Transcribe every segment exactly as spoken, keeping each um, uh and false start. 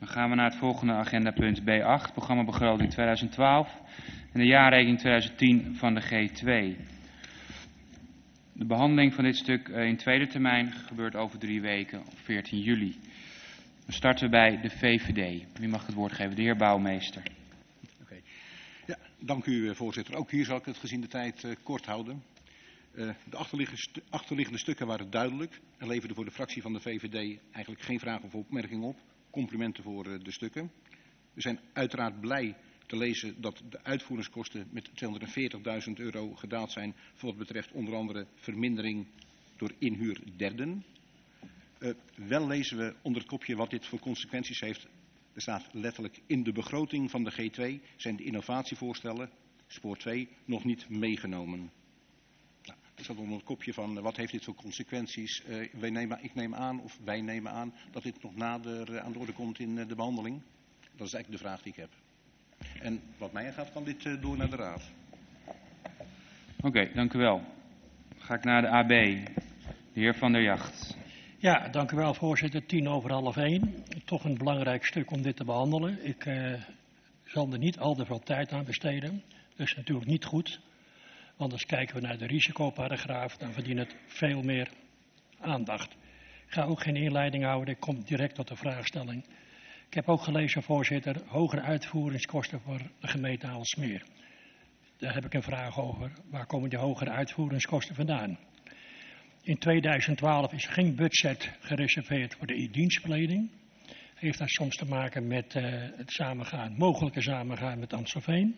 gaan we naar het volgende agendapunt B acht, programma begroting tweeduizend twaalf en de jaarrekening tweeduizend tien van de G twee. De behandeling van dit stuk in tweede termijn gebeurt over drie weken op veertien juli. We starten bij de V V D. Wie mag het woord geven? De heer Bouwmeester. Okay. Ja, dank u voorzitter. Ook hier zal ik het gezien de tijd uh, kort houden. Uh, de achterliggende, stu achterliggende stukken waren duidelijk. Er leverde voor de fractie van de V V D eigenlijk geen vraag of opmerking op. Complimenten voor uh, de stukken. We zijn uiteraard blij te lezen dat de uitvoeringskosten met tweehonderdveertigduizend euro gedaald zijn voor wat betreft onder andere vermindering door inhuur derden. Uh, wel lezen we onder het kopje wat dit voor consequenties heeft. Er staat letterlijk in de begroting van de G twee zijn de innovatievoorstellen, spoor twee, nog niet meegenomen. Nou, er staat onder het kopje van uh, wat heeft dit voor consequenties. Uh, wij nemen, ik neem aan, of wij nemen aan, dat dit nog nader uh, aan de orde komt in uh, de behandeling. Dat is eigenlijk de vraag die ik heb. En wat mij gaat, kan dit uh, door naar de Raad. Oké, okay, dank u wel. Dan ga ik naar de A B. De heer Van der Jacht. Ja, dank u wel voorzitter. Tien over half één. Toch een belangrijk stuk om dit te behandelen. Ik uh, zal er niet al te veel tijd aan besteden. Dat is natuurlijk niet goed. Want als kijken we naar de risicoparagraaf, dan verdient het veel meer aandacht. Ik ga ook geen inleiding houden. Ik kom direct tot de vraagstelling. Ik heb ook gelezen, voorzitter, hogere uitvoeringskosten voor de gemeente Aalsmeer. Daar heb ik een vraag over. Waar komen die hogere uitvoeringskosten vandaan? In tweeduizend twaalf is er geen budget gereserveerd voor de dienstverlening. Heeft dat soms te maken met uh, het samengaan, mogelijke samengaan met Amstelveen.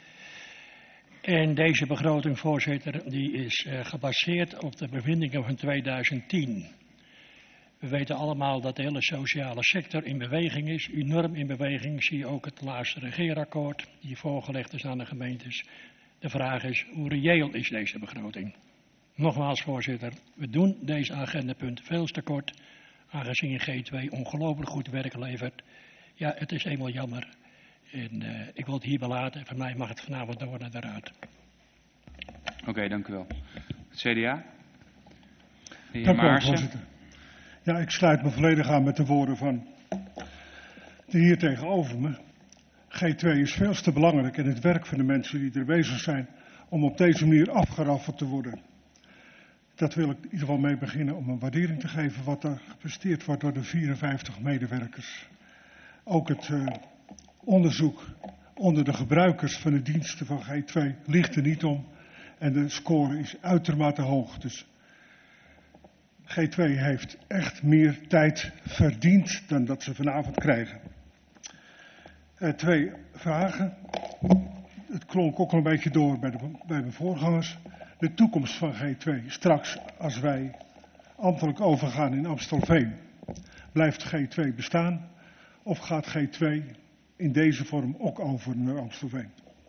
En deze begroting, voorzitter, die is uh, gebaseerd op de bevindingen van tweeduizend tien. We weten allemaal dat de hele sociale sector in beweging is, enorm in beweging. Zie je ook het laatste regeerakkoord die voorgelegd is aan de gemeentes. De vraag is, hoe reëel is deze begroting? Nogmaals, voorzitter, we doen deze agendapunt veel te kort, aangezien G twee ongelooflijk goed werk levert. Ja, het is eenmaal jammer. En uh, ik wil het hierbij laten. Voor mij mag het vanavond door naar de Raad. Oké, okay, dank u wel. Het C D A? De heer dank u wel, Maarsen. voorzitter. Ja, ik sluit me volledig aan met de woorden van de heer tegenover me. G twee is veel te belangrijk en het werk van de mensen die er bezig zijn om op deze manier afgeraffeld te worden. Dat wil ik in ieder geval mee beginnen om een waardering te geven wat er gepresteerd wordt door de vierenvijftig medewerkers. Ook het uh, onderzoek onder de gebruikers van de diensten van G twee ligt er niet om en de score is uitermate hoog. Dus G twee heeft echt meer tijd verdiend dan dat ze vanavond krijgen. Uh, twee vragen. Het klonk ook al een beetje door bij, de, bij mijn voorgangers. De toekomst van G twee, straks als wij ambtelijk overgaan in Amstelveen, blijft G twee bestaan of gaat G twee in deze vorm ook over naar Amstelveen?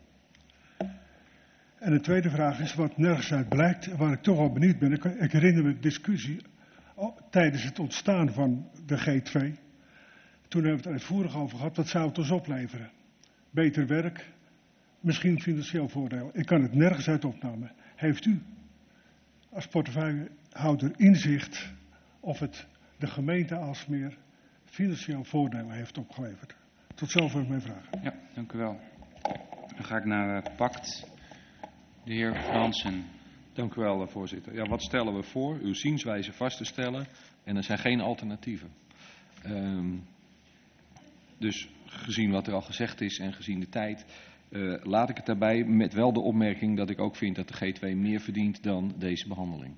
En de tweede vraag is wat nergens uit blijkt, waar ik toch wel benieuwd ben. Ik, ik herinner me de discussie oh, tijdens het ontstaan van de G twee. Toen hebben we het uitvoerig over gehad, wat zou het ons opleveren? Beter werk, misschien financieel voordeel. Ik kan het nergens uit opnemen. Heeft u als portefeuillehouder inzicht of het de gemeente Aalsmeer financieel voordeel heeft opgeleverd? Tot zover mijn vraag. Ja, dank u wel. Dan ga ik naar uh, Pact. De heer Fransen. Dank u wel, voorzitter. Ja, wat stellen we voor? Uw zienswijze vast te stellen en er zijn geen alternatieven. Um, dus gezien wat er al gezegd is en gezien de tijd, uh, laat ik het daarbij met wel de opmerking dat ik ook vind dat de G twee meer verdient dan deze behandeling.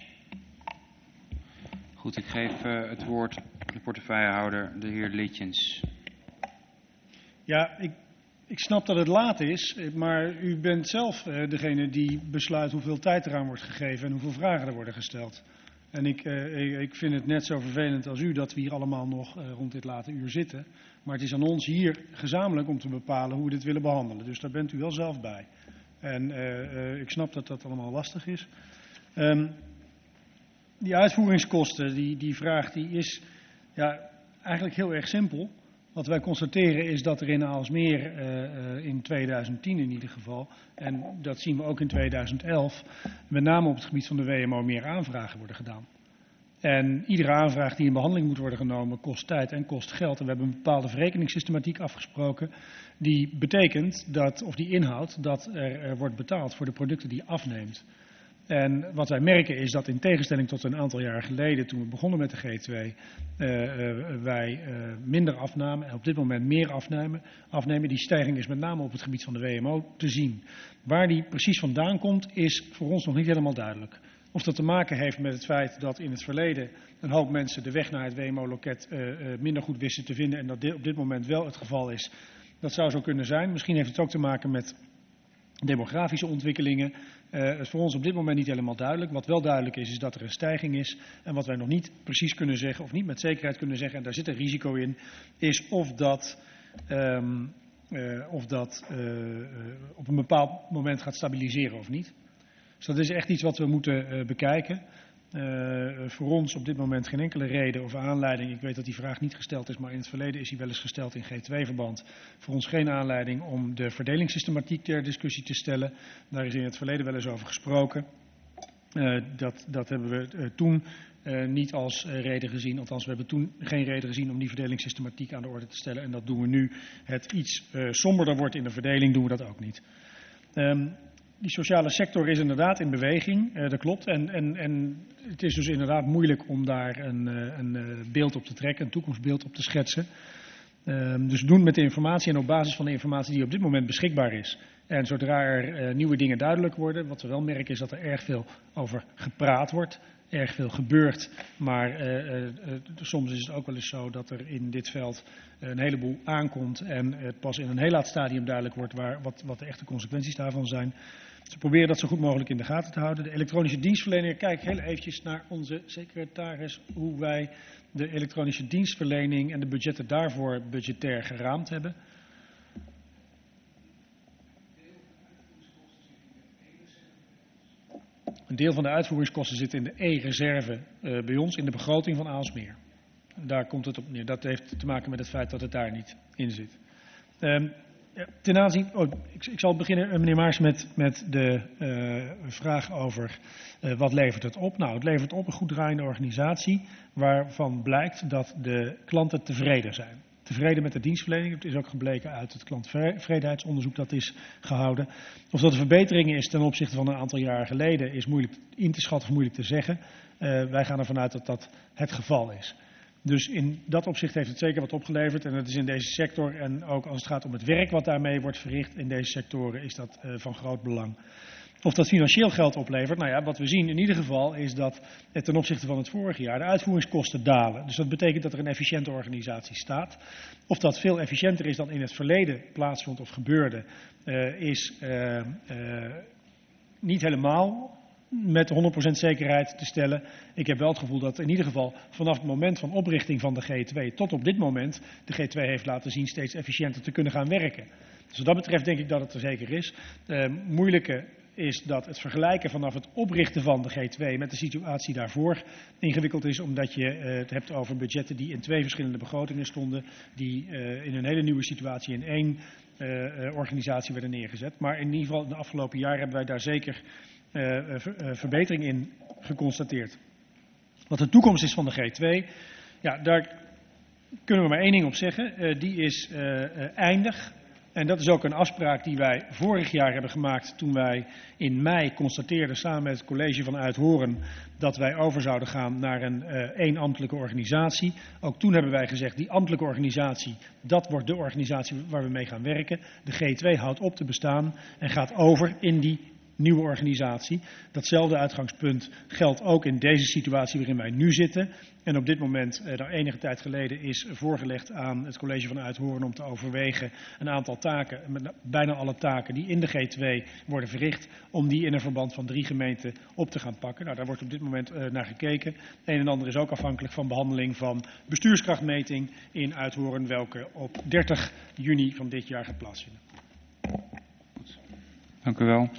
Goed, ik geef uh, het woord de portefeuillehouder, de heer Litjens. Ja, ik, ik snap dat het laat is, maar u bent zelf uh, degene die besluit hoeveel tijd eraan wordt gegeven en hoeveel vragen er worden gesteld. En ik, uh, ik vind het net zo vervelend als u dat we hier allemaal nog uh, rond dit late uur zitten. Maar het is aan ons hier gezamenlijk om te bepalen hoe we dit willen behandelen. Dus daar bent u wel zelf bij. En uh, uh, ik snap dat dat allemaal lastig is. Um, die uitvoeringskosten, die, die vraag, die is ja, eigenlijk heel erg simpel. Wat wij constateren is dat er in Aalsmeer uh, uh, in tweeduizend tien in ieder geval, en dat zien we ook in tweeduizend elf, met name op het gebied van de W M O meer aanvragen worden gedaan. En iedere aanvraag die in behandeling moet worden genomen kost tijd en kost geld. En we hebben een bepaalde verrekeningssystematiek afgesproken die betekent dat, of die inhoudt dat er, er wordt betaald voor de producten die je afneemt. En wat wij merken is dat in tegenstelling tot een aantal jaar geleden, toen we begonnen met de G twee, uh, uh, wij uh, minder afnamen en op dit moment meer afnemen, afnemen. Die stijging is met name op het gebied van de W M O te zien. Waar die precies vandaan komt is voor ons nog niet helemaal duidelijk. Of dat te maken heeft met het feit dat in het verleden een hoop mensen de weg naar het W M O-loket uh, uh, minder goed wisten te vinden en dat dit op dit moment wel het geval is. Dat zou zo kunnen zijn. Misschien heeft het ook te maken met demografische ontwikkelingen. Uh, het is voor ons op dit moment niet helemaal duidelijk. Wat wel duidelijk is, is dat er een stijging is. En wat wij nog niet precies kunnen zeggen, of niet met zekerheid kunnen zeggen, en daar zit een risico in, is of dat, um, uh, of dat uh, uh, op een bepaald moment gaat stabiliseren of niet. Dus dat is echt iets wat we moeten uh, bekijken. Uh, voor ons op dit moment geen enkele reden of aanleiding. Ik weet dat die vraag niet gesteld is, maar in het verleden is die wel eens gesteld in G twee verband. Voor ons geen aanleiding om de verdelingssystematiek ter discussie te stellen. Daar is in het verleden wel eens over gesproken. Uh, dat, dat hebben we uh, toen uh, niet als uh, reden gezien. Althans, we hebben toen geen reden gezien om die verdelingssystematiek aan de orde te stellen. En dat doen we nu. Het iets uh, somberder wordt in de verdeling, doen we dat ook niet. Um, Die sociale sector is inderdaad in beweging, uh, dat klopt. En, en, en het is dus inderdaad moeilijk om daar een, een beeld op te trekken, een toekomstbeeld op te schetsen. Uh, dus doen met de informatie en op basis van de informatie die op dit moment beschikbaar is. En zodra er uh, nieuwe dingen duidelijk worden, wat we wel merken is dat er erg veel over gepraat wordt. Erg veel gebeurt, maar uh, uh, uh, soms is het ook wel eens zo dat er in dit veld uh, een heleboel aankomt en het uh, pas in een heel laat stadium duidelijk wordt waar, wat, wat de echte consequenties daarvan zijn. Dus we proberen dat zo goed mogelijk in de gaten te houden. De elektronische dienstverlening, kijk heel eventjes naar onze secretaris hoe wij de elektronische dienstverlening en de budgetten daarvoor budgetair geraamd hebben. Een deel van de uitvoeringskosten zit in de E-reserve uh, bij ons, in de begroting van Aalsmeer. Daar komt het op neer. Dat heeft te maken met het feit dat het daar niet in zit. Um, ten aanzien, oh, ik, ik zal beginnen, meneer Maars, met, met de uh, vraag over uh, wat levert het op. Nou, het levert op een goed draaiende organisatie waarvan blijkt dat de klanten tevreden zijn. Tevreden met de dienstverlening. Het is ook gebleken uit het klanttevredenheidsonderzoek dat is gehouden. Of dat er verbeteringen is ten opzichte van een aantal jaren geleden is moeilijk in te schatten of moeilijk te zeggen. Uh, wij gaan ervan uit dat dat het geval is. Dus in dat opzicht heeft het zeker wat opgeleverd. En dat is in deze sector en ook als het gaat om het werk wat daarmee wordt verricht in deze sectoren is dat uh, van groot belang. Of dat financieel geld oplevert, nou ja, wat we zien in ieder geval is dat het ten opzichte van het vorige jaar de uitvoeringskosten dalen. Dus dat betekent dat er een efficiënte organisatie staat. Of dat veel efficiënter is dan in het verleden plaatsvond of gebeurde, uh, is uh, uh, niet helemaal met honderd procent zekerheid te stellen. Ik heb wel het gevoel dat in ieder geval vanaf het moment van oprichting van de G twee tot op dit moment de G twee heeft laten zien steeds efficiënter te kunnen gaan werken. Dus wat dat betreft denk ik dat het er zeker is. Uh, moeilijke is dat het vergelijken vanaf het oprichten van de G twee met de situatie daarvoor ingewikkeld is, omdat je uh, het hebt over budgetten die in twee verschillende begrotingen stonden, die uh, in een hele nieuwe situatie in één uh, uh, organisatie werden neergezet. Maar in ieder geval in de afgelopen jaren hebben wij daar zeker uh, ver, uh, verbetering in geconstateerd. Wat de toekomst is van de G twee, ja, daar kunnen we maar één ding op zeggen. Uh, die is uh, uh, eindig. En dat is ook een afspraak die wij vorig jaar hebben gemaakt toen wij in mei constateerden samen met het college van Uithoren dat wij over zouden gaan naar een uh, één ambtelijke organisatie. Ook toen hebben wij gezegd die ambtelijke organisatie, dat wordt de organisatie waar we mee gaan werken. De G twee houdt op te bestaan en gaat over in die nieuwe organisatie. Datzelfde uitgangspunt geldt ook in deze situatie waarin wij nu zitten. En op dit moment, eh, daar enige tijd geleden, is voorgelegd aan het college van Uithoren om te overwegen een aantal taken, met bijna alle taken die in de G twee worden verricht, om die in een verband van drie gemeenten op te gaan pakken. Nou, daar wordt op dit moment eh, naar gekeken. Een en ander is ook afhankelijk van behandeling van bestuurskrachtmeting in Uithoren, welke op dertig juni van dit jaar gaat plaatsvinden. Dank u wel.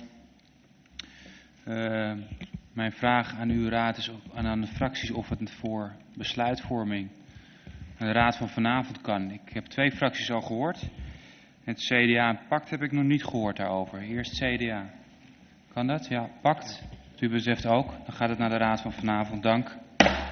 Uh, mijn vraag aan uw raad is of, en aan de fracties of het voor besluitvorming aan de raad van vanavond kan. Ik heb twee fracties al gehoord. Het C D A en PACT heb ik nog niet gehoord daarover. Eerst C D A. Kan dat? Ja, PACT. U beseft ook. Dan gaat het naar de raad van vanavond. Dank.